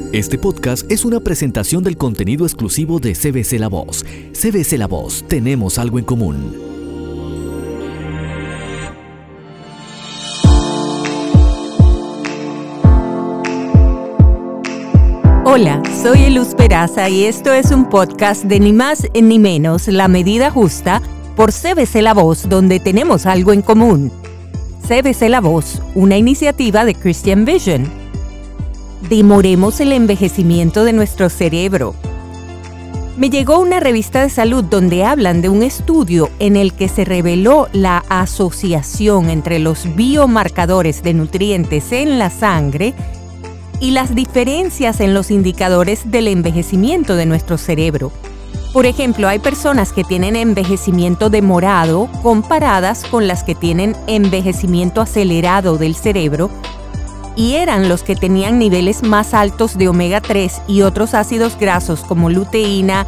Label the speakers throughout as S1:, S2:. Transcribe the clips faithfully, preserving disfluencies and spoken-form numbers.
S1: Este podcast es una presentación del contenido exclusivo de C B C La Voz. C B C La Voz, tenemos algo en común.
S2: Hola, soy Eluz Peraza y esto es un podcast de ni más ni menos La Medida Justa por C B C La Voz, donde tenemos algo en común. C B C La Voz, una iniciativa de Christian Vision. Demoremos el envejecimiento de nuestro cerebro. Me llegó una revista de salud donde hablan de un estudio en el que se reveló la asociación entre los biomarcadores de nutrientes en la sangre y las diferencias en los indicadores del envejecimiento de nuestro cerebro. Por ejemplo, hay personas que tienen envejecimiento demorado comparadas con las que tienen envejecimiento acelerado del cerebro, y eran los que tenían niveles más altos de omega tres y otros ácidos grasos como luteína,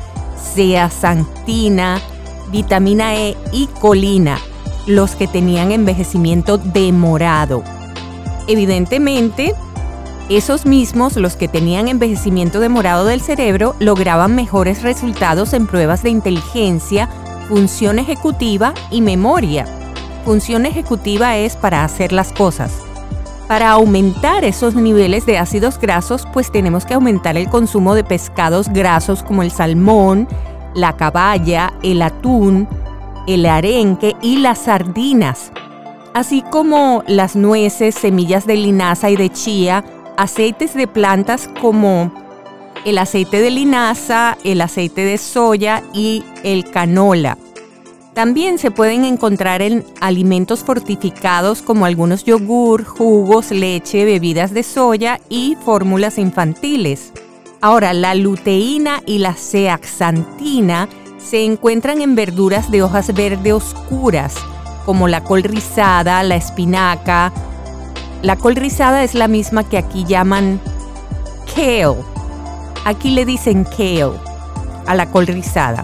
S2: zeaxantina, vitamina E y colina, los que tenían envejecimiento demorado. Evidentemente, esos mismos, los que tenían envejecimiento demorado del cerebro, lograban mejores resultados en pruebas de inteligencia, función ejecutiva y memoria. Función ejecutiva es para hacer las cosas. Para aumentar esos niveles de ácidos grasos, pues tenemos que aumentar el consumo de pescados grasos como el salmón, la caballa, el atún, el arenque y las sardinas, así como las nueces, semillas de linaza y de chía, aceites de plantas como el aceite de linaza, el aceite de soya y el canola. También se pueden encontrar en alimentos fortificados como algunos yogur, jugos, leche, bebidas de soya y fórmulas infantiles. Ahora, la luteína y la zeaxantina se encuentran en verduras de hojas verde oscuras, como la col rizada, la espinaca. La col rizada es la misma que aquí llaman kale. Aquí le dicen kale a la col rizada.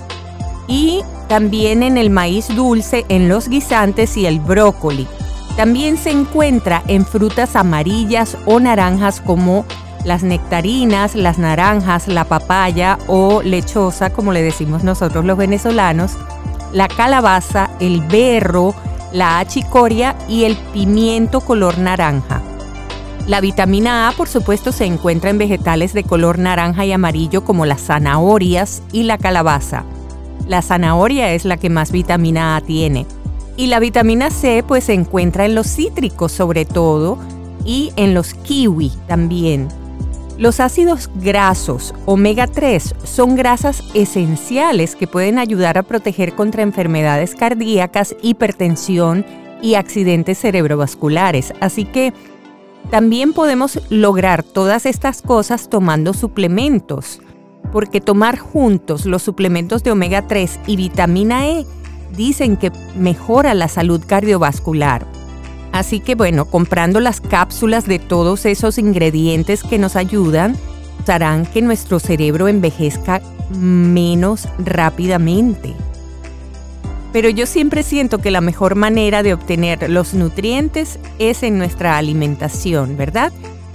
S2: Y también en el maíz dulce, en los guisantes y el brócoli. También se encuentra en frutas amarillas o naranjas como las nectarinas, las naranjas, la papaya o lechosa, como le decimos nosotros los venezolanos, la calabaza, el berro, la achicoria y el pimiento color naranja. La vitamina A, por supuesto, se encuentra en vegetales de color naranja y amarillo como las zanahorias y la calabaza. La zanahoria es la que más vitamina A tiene. Y la vitamina C pues se encuentra en los cítricos sobre todo y en los kiwi también. Los ácidos grasos omega tres son grasas esenciales que pueden ayudar a proteger contra enfermedades cardíacas, hipertensión y accidentes cerebrovasculares. Así que también podemos lograr todas estas cosas tomando suplementos, porque tomar juntos los suplementos de omega tres y vitamina E dicen que mejora la salud cardiovascular. Así que bueno, comprando las cápsulas de todos esos ingredientes que nos ayudan, harán que nuestro cerebro envejezca menos rápidamente. Pero yo siempre siento que la mejor manera de obtener los nutrientes es en nuestra alimentación, ¿verdad?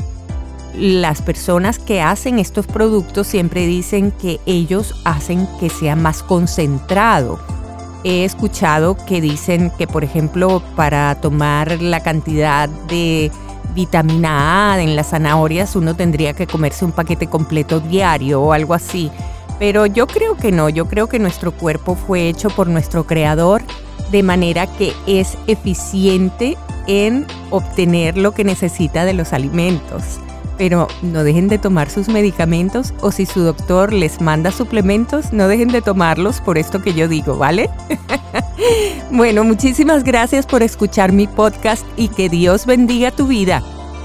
S2: Las personas que hacen estos productos siempre dicen que ellos hacen que sea más concentrado. He escuchado que dicen que, por ejemplo, para tomar la cantidad de vitamina A en las zanahorias uno tendría que comerse un paquete completo diario o algo así. Pero yo creo que no, yo creo que nuestro cuerpo fue hecho por nuestro creador de manera que es eficiente en obtener lo que necesita de los alimentos. Pero no dejen de tomar sus medicamentos o si su doctor les manda suplementos, no dejen de tomarlos por esto que yo digo, ¿vale? Bueno, muchísimas gracias por escuchar mi podcast y que Dios bendiga tu vida.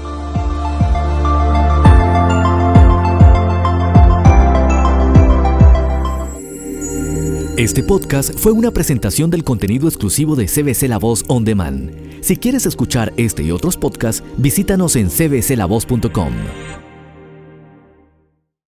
S1: Este podcast fue una presentación del contenido exclusivo de C B C La Voz On Demand. Si quieres escuchar este y otros podcasts, visítanos en c b c la voz punto com.